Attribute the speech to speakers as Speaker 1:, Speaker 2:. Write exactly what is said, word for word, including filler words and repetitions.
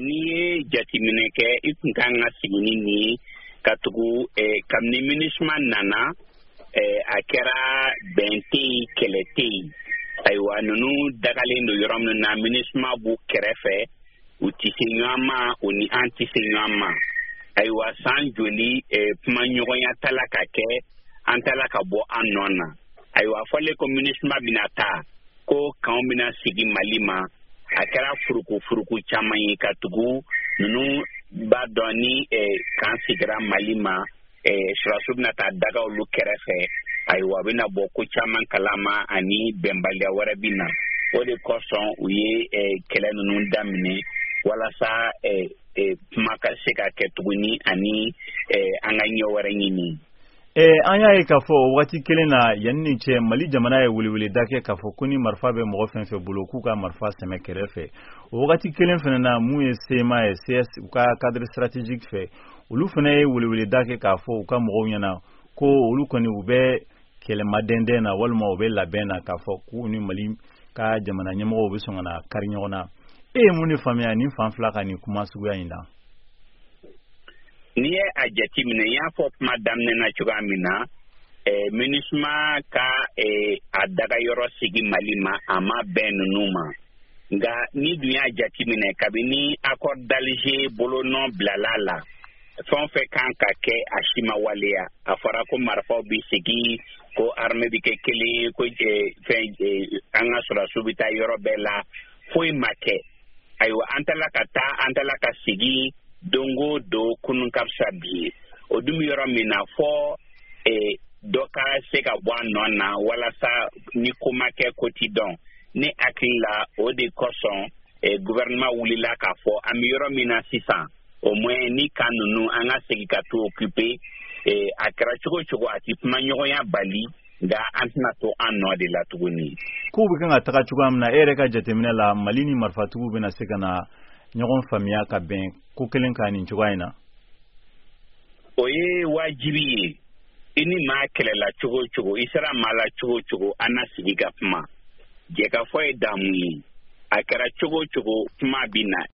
Speaker 1: ni jatimine ke ikun kan ga sigini ni katugu e kamni ministman nana e akera benti keleti aywa nunu dagalindo yoram na ministma bu kerefe utisinyama uni antisinyama aywa san joli e pmanyoya talaka ke antalaka bo anona aywa fole ko ministma binata ko kaombina sigi malima akara furuku furuku chamai katugu nunu badoni e kansigra malima e shrasubna ta daga ulu kerefe aywa bina boku chaman kalama ani bembalia warabina ode koson uye e kele nunu damine wala sa e e maka seka ketuguni ani e anganyo waranyini
Speaker 2: Eh anya e kafo wati kelena yanni che Mali jamana e wuli wuli dake kafo kuni marfa be mo fenfe buloku ka marfa seme kerefe wati kelen fenana mu e sema e C S ka cadre stratégique fe ulu fene wuli wuli dake kafo ka mo nyana ko ulu koni ube kele madende na walmo ube labena kafo kuni Mali ka jamana nyamo ube songana karinyona e muni famia ni fanflaka ni kuma suya inda
Speaker 1: niye ajati mine ya fop madam nena chugamina e minisma ka e adaga yoro sigi malima ama ben numa nga ni dunya ajati mine kabini accord d'Alger bolono blalala fon fe kanka ke ashima walia afara ko marfa bi sigi ko arme bi ke kele ko e fe anga sura subita yoro bela foi make aywa antala kata antala ka sigi dongo do kunun kapsa bi odumi yoro mina fo e doka seka bwana na wala sa ni kuma ke quotidien ni akila o de koson e gouvernement wulila ka fo am yoro mina six cents au moins ni kanunu anga seka to occuper e akra chugo chugo ati manyo ya bali ga antna to anno de la tuguni
Speaker 2: ku bi kan ataka chugo amna ere ka jatemina la malini marfatu bena seka na nyogon famia ka ben ko kelen ka ni chugaina
Speaker 1: oye wajibi ini ma kelela chugo chugo isara mala chugo chugo anasigi gapma je ka foy damu akara chugo chugo ma bina